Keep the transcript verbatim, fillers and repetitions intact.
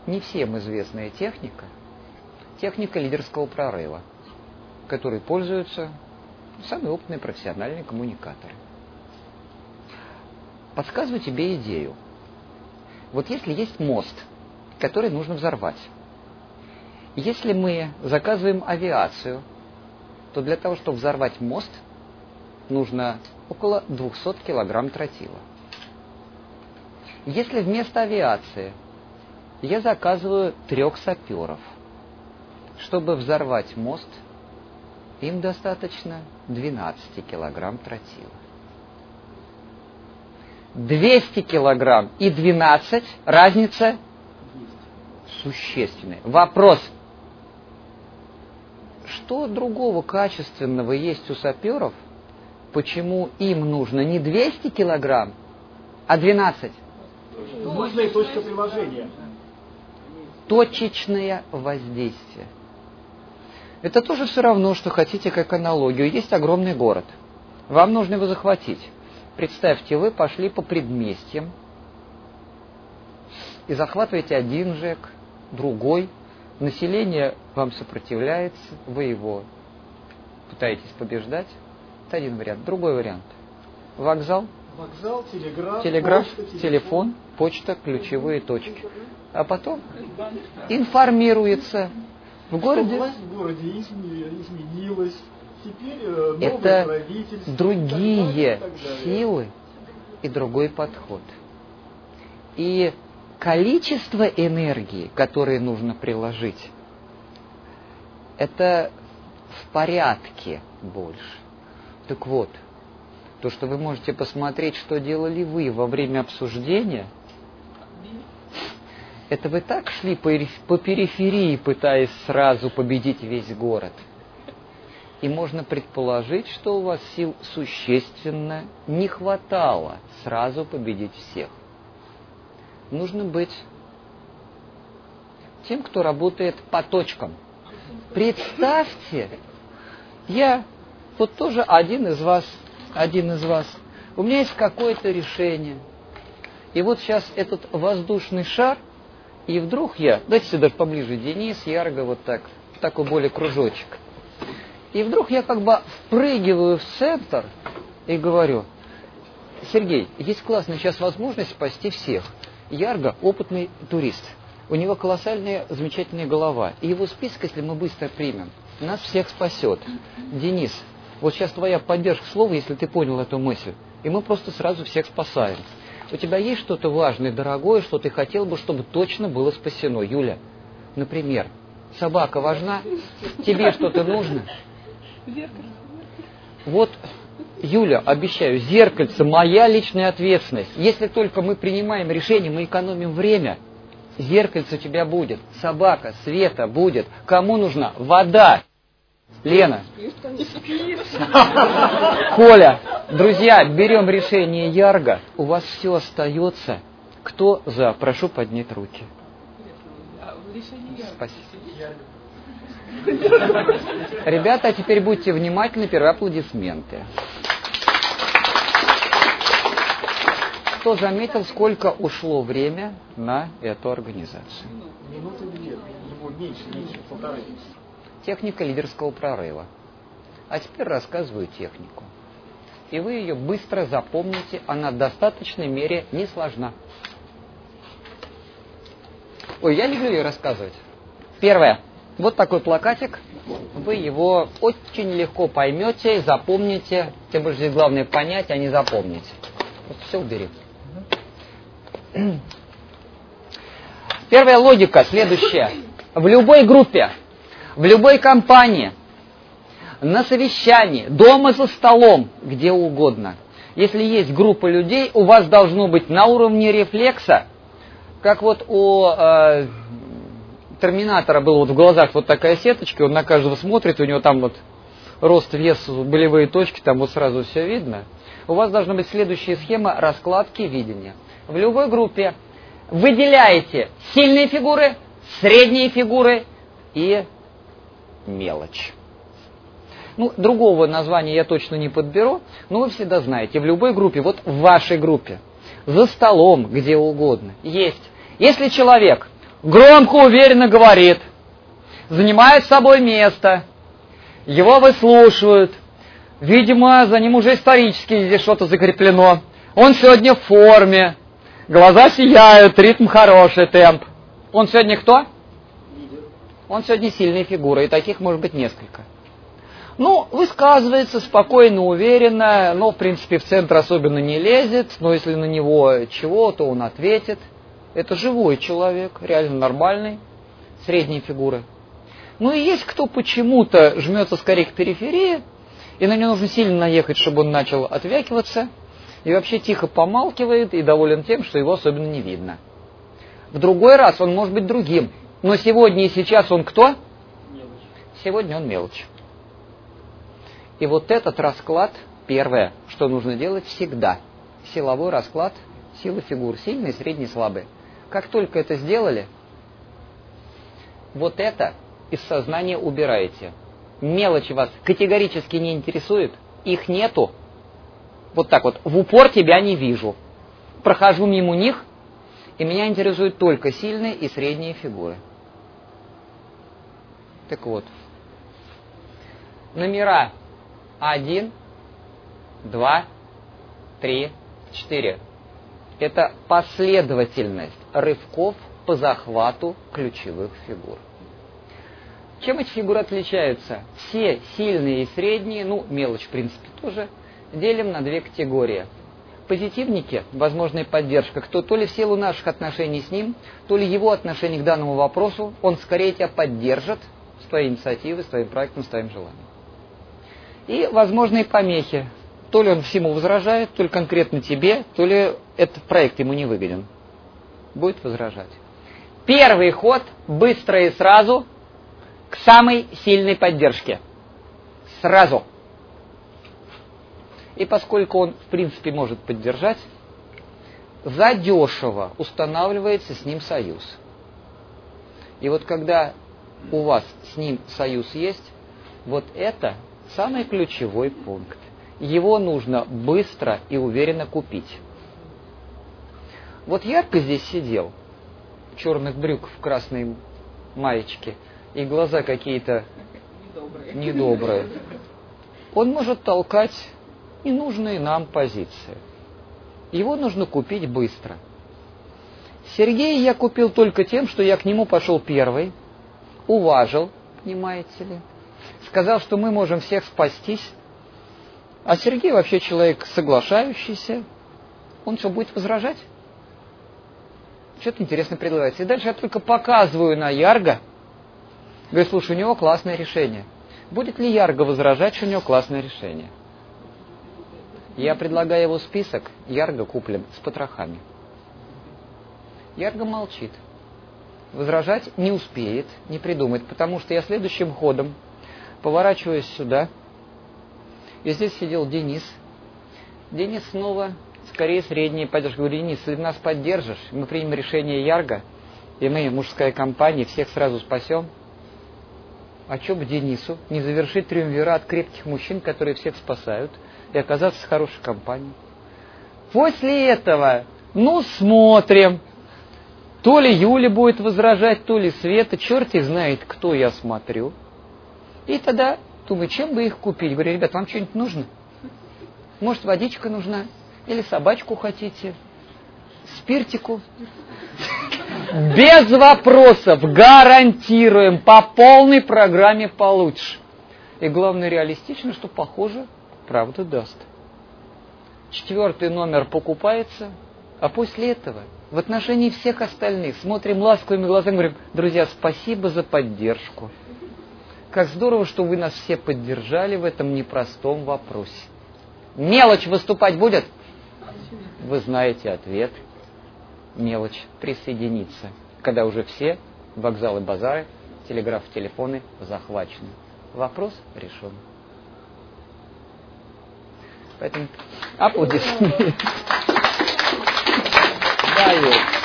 не всем известная техника, техника лидерского прорыва, которой пользуются самые опытные профессиональные коммуникаторы. Подсказываю тебе идею. Вот если есть мост, который нужно взорвать, если мы заказываем авиацию, то для того, чтобы взорвать мост, нужно около двухсот килограмм тротила. Если вместо авиации я заказываю трех саперов, чтобы взорвать мост, им достаточно двенадцати килограмм тротила. двести килограмм и двенадцать, разница существенная. Вопрос. Что другого качественного есть у саперов, почему им нужно не двести килограмм, а двенадцать? Нужная точка приложения. Точечное воздействие. Это тоже все равно, что хотите как аналогию. Есть огромный город. Вам нужно его захватить. Представьте, вы пошли по предместьям и захватываете один ЖЭК, другой. Население вам сопротивляется, вы его пытаетесь побеждать. Это один вариант. Другой вариант. Вокзал, Вокзал, телеграф, телеграф почта, телефон, почта, ключевые точки. А потом информируется в городе. Власть в городе изменилась. Теперь новое Это правительство. другие и так далее, и так далее. силы и другой подход. И количество энергии, которое нужно приложить, это в порядке больше. Так вот, то, что вы можете посмотреть, что делали вы во время обсуждения, это вы так шли по, по периферии, пытаясь сразу победить весь город. И можно предположить, что у вас сил существенно не хватало сразу победить всех. Нужно быть тем, кто работает по точкам. Представьте, я вот тоже один из вас, один из вас. У меня есть какое-то решение. И вот сейчас этот воздушный шар, и вдруг я, дайте сюда поближе, Денис, Ярго, вот так, такой более кружочек. И вдруг я как бы впрыгиваю в центр и говорю: Сергей, есть классная сейчас возможность спасти всех. Ярго опытный турист. У него колоссальная, замечательная голова. И его список, если мы быстро примем, нас всех спасет. Денис, вот сейчас твоя поддержка слова, если ты понял эту мысль. И мы просто сразу всех спасаем. У тебя есть что-то важное, дорогое, что ты хотел бы, чтобы точно было спасено? Юля, например, собака важна? Тебе что-то нужно? Вот, Юля, обещаю, зеркальце, моя личная ответственность. Если только мы принимаем решение, мы экономим время. Зеркальце у тебя будет, собака, Света будет. Кому нужна? Вода. Лена. Коля. Друзья, берем решение Ярго. У вас все остается. Кто за? Прошу поднять руки. Спасибо. Ребята, а теперь будьте внимательны, первые аплодисменты. Кто заметил, сколько ушло время на эту организацию? Минуты две, меньше, меньше, полторы. Техника лидерского прорыва. А теперь рассказываю технику. И вы ее быстро запомните, она в достаточной мере не сложна. Ой, я люблю ее рассказывать. Первое. Вот такой плакатик. Вы его очень легко поймете, запомните. Тем больше здесь главное понять, а не запомнить. Вот все убери. Первая логика следующая. В любой группе, в любой компании, на совещании, дома за столом, где угодно, если есть группа людей, у вас должно быть на уровне рефлекса, как вот у э, Терминатора было вот в глазах вот такая сеточка, он на каждого смотрит, у него там вот рост, вес, болевые точки, там вот сразу все видно. У вас должна быть следующая схема раскладки видения. В любой группе выделяете сильные фигуры, средние фигуры и мелочь. Ну, другого названия я точно не подберу, но вы всегда знаете, в любой группе, вот в вашей группе, за столом, где угодно, есть. Если человек громко, уверенно говорит, занимает с собой место, его выслушивают, видимо, за ним уже исторически здесь что-то закреплено, он сегодня в форме, глаза сияют, ритм хороший, темп. Он сегодня кто? Он сегодня сильная фигура, и таких может быть несколько. Ну, высказывается спокойно, уверенно, но, в принципе, в центр особенно не лезет, но если на него чего, то он ответит. Это живой человек, реально нормальный, средней фигуры. Ну и есть кто почему-то жмется скорее к периферии, и на него нужно сильно наехать, чтобы он начал отвякиваться, и вообще тихо помалкивает и доволен тем, что его особенно не видно. В другой раз он может быть другим, но сегодня и сейчас он кто? Мелочь. Сегодня он мелочь. И вот этот расклад, первое, что нужно делать всегда, силовой расклад, силы фигур, сильные, средние, слабые. Как только это сделали, вот это из сознания убираете. Мелочи вас категорически не интересует, их нету. Вот так вот, в упор тебя не вижу. Прохожу мимо них, и меня интересуют только сильные и средние фигуры. Так вот, номера один, два, три, четыре. Это последовательность рывков по захвату ключевых фигур. Чем эти фигуры отличаются? Все сильные и средние, ну, мелочь в принципе тоже, делим на две категории. Позитивники, возможная поддержка, кто то ли в силу наших отношений с ним, то ли его отношений к данному вопросу, он скорее тебя поддержит с твоей инициативой, с твоим проектом, с твоим желанием. И возможные помехи. То ли он всему возражает, то ли конкретно тебе, то ли этот проект ему не выгоден. Будет возражать. Первый ход, быстро и сразу, к самой сильной поддержке. Сразу. И поскольку он, в принципе, может поддержать, задешево устанавливается с ним союз. И вот когда у вас с ним союз есть, вот это самый ключевой пункт. Его нужно быстро и уверенно купить. Вот Ярко здесь сидел, в черных брюках, в красной маечке, и глаза какие-то недобрые. недобрые. Он может толкать ненужные нам позиции. Его нужно купить быстро. Сергея я купил только тем, что я к нему пошел первый, уважил, понимаете ли, сказал, что мы можем всех спастись. А Сергей вообще человек соглашающийся. Он что, будет возражать? Что-то интересное предлагается. И дальше я только показываю на Ярго. Говорю, слушай, у него классное решение. Будет ли Ярго возражать, что у него классное решение? Я предлагаю его список, Ярго куплен с потрохами. Ярго молчит. Возражать не успеет, не придумает, потому что я следующим ходом поворачиваюсь сюда, и здесь сидел Денис. Денис снова скорее средний поддержка. Говорю, Денис, если нас поддержишь, мы примем решение Ярго, и мы, мужская компания, всех сразу спасем. А что бы Денису не завершить триумвират крепких мужчин, которые всех спасают, и оказаться в хорошей компании? После этого, ну, смотрим. То ли Юля будет возражать, то ли Света, черт их знает, кто я смотрю. И тогда думаю, чем бы их купить? Говорю, ребят, вам что-нибудь нужно? Может, водичка нужна? Или собачку хотите? Спиртику? Без вопросов, гарантируем, по полной программе получишь. И главное, реалистично, что, похоже, правда даст. Четвертый номер покупается, а после этого в отношении всех остальных смотрим ласковыми глазами, говорим, друзья, спасибо за поддержку. Как здорово, что вы нас все поддержали в этом непростом вопросе. Мелочь выступать будет? Вы знаете ответ. Мелочь присоединиться. Когда уже все вокзалы, базары, телеграф, телефоны захвачены. Вопрос решен. Поэтому аплодисменты. Даю.